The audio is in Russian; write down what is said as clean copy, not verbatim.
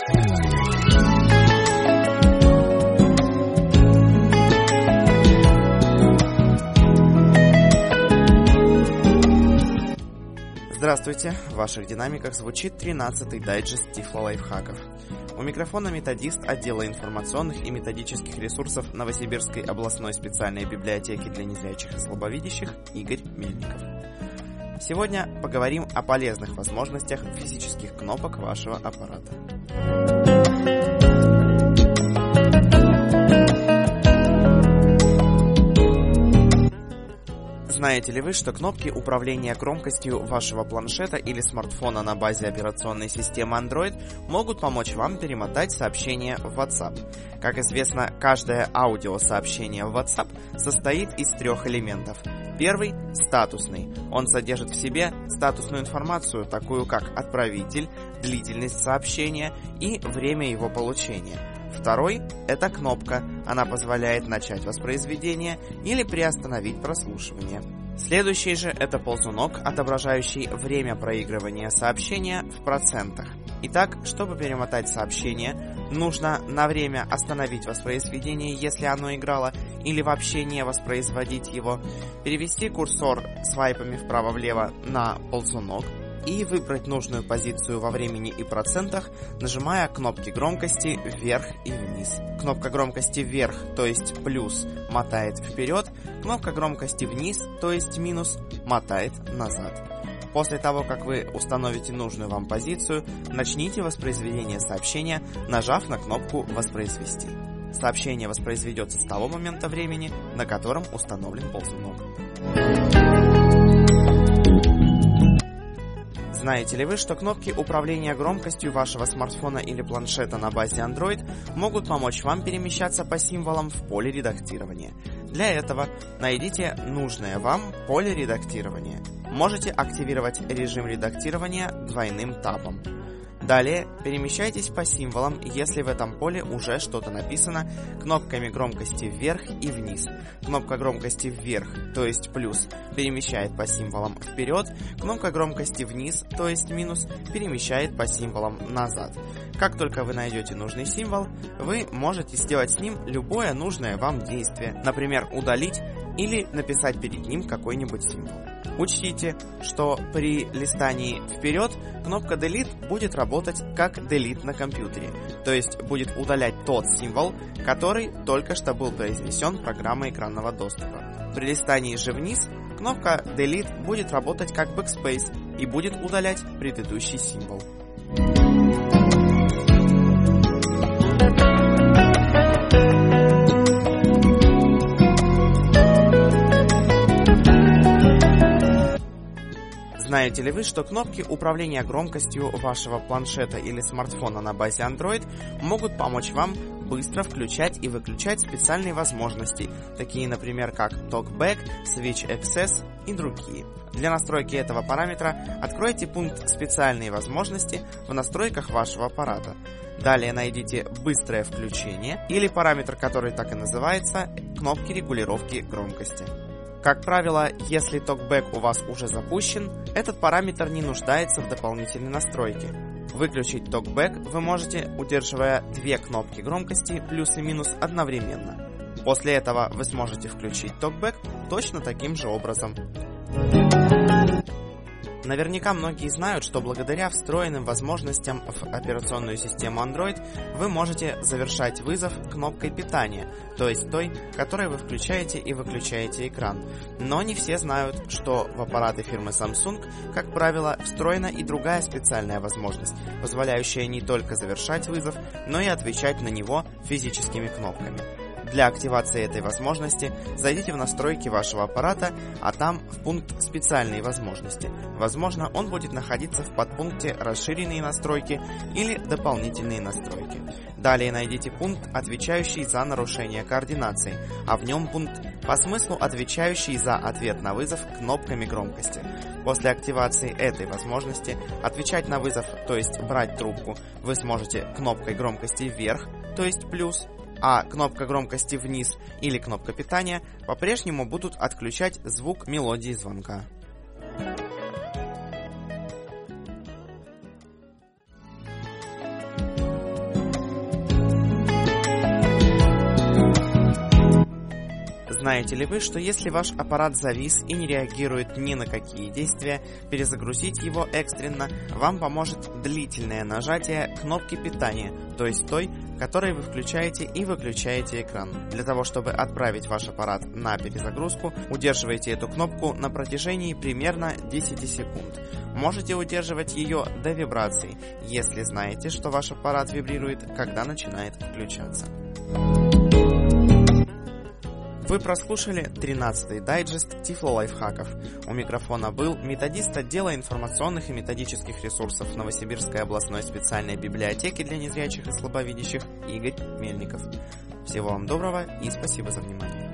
Здравствуйте! В ваших динамиках звучит 13-й дайджест Тифло-лайфхаков. У микрофона методист отдела информационных и методических ресурсов Новосибирской областной специальной библиотеки для незрячих и слабовидящих Игорь Мельников. Сегодня поговорим о полезных возможностях физических кнопок вашего аппарата. Знаете ли вы, что кнопки управления громкостью вашего планшета или смартфона на базе операционной системы Android могут помочь вам перемотать сообщение в WhatsApp? Как известно, каждое аудиосообщение в WhatsApp состоит из 3 элементов. Первый – статусный. Он содержит в себе статусную информацию, такую как отправитель, длительность сообщения и время его получения. Второй – это кнопка. Она позволяет начать воспроизведение или приостановить прослушивание. Следующий же – это ползунок, отображающий время проигрывания сообщения в процентах. Итак, чтобы перемотать сообщение, нужно на время остановить воспроизведение, если оно играло, или вообще не воспроизводить его, перевести курсор свайпами вправо-влево на ползунок, и выбрать нужную позицию во времени и процентах, нажимая кнопки громкости вверх и вниз. Кнопка громкости вверх, то есть плюс, мотает вперед, кнопка громкости вниз, то есть минус, мотает назад. После того, как вы установите нужную вам позицию, начните воспроизведение сообщения, нажав на кнопку «Воспроизвести». Сообщение воспроизведется с того момента времени, на котором установлен ползунок. Знаете ли вы, что кнопки управления громкостью вашего смартфона или планшета на базе Android могут помочь вам перемещаться по символам в поле редактирования? Для этого найдите нужное вам поле редактирования. Можете активировать режим редактирования двойным табом. Далее перемещайтесь по символам, если в этом поле уже что-то написано, кнопками громкости вверх и вниз. Кнопка громкости вверх, то есть плюс, перемещает по символам вперед, кнопка громкости вниз, то есть минус, перемещает по символам назад. Как только вы найдете нужный символ, вы можете сделать с ним любое нужное вам действие, например, удалить или написать перед ним какой-нибудь символ. Учтите, что при листании вперед кнопка Delete будет работать как Delete на компьютере, то есть будет удалять тот символ, который только что был произнесен программой экранного доступа. При листании же вниз кнопка Delete будет работать как Backspace и будет удалять предыдущий символ. Знаете ли вы, что кнопки управления громкостью вашего планшета или смартфона на базе Android могут помочь вам быстро включать и выключать специальные возможности, такие, например, как TalkBack, Switch Access и другие. Для настройки этого параметра откройте пункт «Специальные возможности» в настройках вашего аппарата. Далее найдите «Быстрое включение» или параметр, который так и называется, кнопки регулировки громкости. Как правило, если TalkBack у вас уже запущен, этот параметр не нуждается в дополнительной настройке. Выключить TalkBack вы можете, удерживая 2 кнопки громкости плюс и минус одновременно. После этого вы сможете включить TalkBack точно таким же образом. Наверняка многие знают, что благодаря встроенным возможностям в операционную систему Android вы можете завершать вызов кнопкой питания, то есть той, которой вы включаете и выключаете экран. Но не все знают, что в аппараты фирмы Samsung, как правило, встроена и другая специальная возможность, позволяющая не только завершать вызов, но и отвечать на него физическими кнопками. Для активации этой возможности зайдите в настройки вашего аппарата, а там в пункт «Специальные возможности». Возможно, он будет находиться в подпункте «Расширенные настройки» или «Дополнительные настройки». Далее найдите пункт, отвечающий за нарушение координации, а в нем пункт по смыслу отвечающий за ответ на вызов кнопками громкости. После активации этой возможности отвечать на вызов, то есть брать трубку, вы сможете кнопкой громкости вверх, то есть плюс, а кнопка громкости вниз или кнопка питания по-прежнему будут отключать звук мелодии звонка. Знаете ли вы, что если ваш аппарат завис и не реагирует ни на какие действия, перезагрузить его экстренно вам поможет длительное нажатие кнопки питания, то есть той, которой вы включаете и выключаете экран. Для того, чтобы отправить ваш аппарат на перезагрузку, удерживайте эту кнопку на протяжении примерно 10 секунд. Можете удерживать ее до вибраций, если знаете, что ваш аппарат вибрирует, когда начинает включаться. Вы прослушали 13-й дайджест Тифло лайфхаков. У микрофона был методист отдела информационных и методических ресурсов Новосибирской областной специальной библиотеки для незрячих и слабовидящих Игорь Мельников. Всего вам доброго и спасибо за внимание.